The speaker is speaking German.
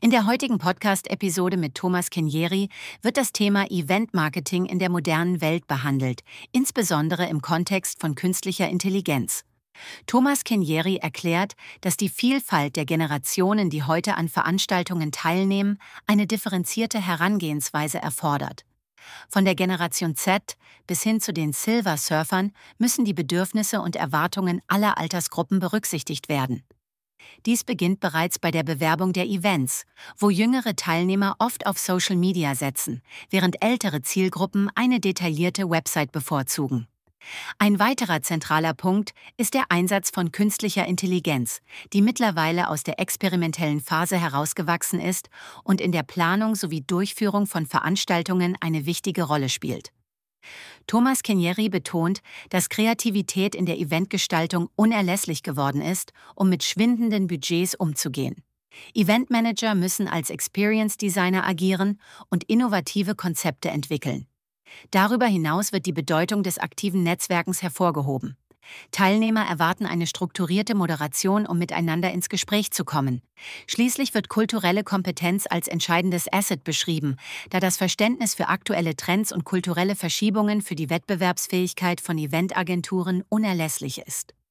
In der heutigen Podcast-Episode mit Thomas Kenjeri wird das Thema Event-Marketing in der modernen Welt behandelt, insbesondere im Kontext von künstlicher Intelligenz. Thomas Kenjeri erklärt, dass die Vielfalt der Generationen, die heute an Veranstaltungen teilnehmen, eine differenzierte Herangehensweise erfordert. Von der Generation Z bis hin zu den Silver-Surfern müssen die Bedürfnisse und Erwartungen aller Altersgruppen berücksichtigt werden. Dies beginnt bereits bei der Bewerbung der Events, wo jüngere Teilnehmer oft auf Social Media setzen, während ältere Zielgruppen eine detaillierte Website bevorzugen. Ein weiterer zentraler Punkt ist der Einsatz von künstlicher Intelligenz, die mittlerweile aus der experimentellen Phase herausgewachsen ist und in der Planung sowie Durchführung von Veranstaltungen eine wichtige Rolle spielt. Thomas Kenjeri betont, dass Kreativität in der Eventgestaltung unerlässlich geworden ist, um mit schwindenden Budgets umzugehen. Eventmanager müssen als Experience Designer agieren und innovative Konzepte entwickeln. Darüber hinaus wird die Bedeutung des aktiven Netzwerkens hervorgehoben. Teilnehmer erwarten eine strukturierte Moderation, um miteinander ins Gespräch zu kommen. Schließlich wird kulturelle Kompetenz als entscheidendes Asset beschrieben, da das Verständnis für aktuelle Trends und kulturelle Verschiebungen für die Wettbewerbsfähigkeit von Eventagenturen unerlässlich ist.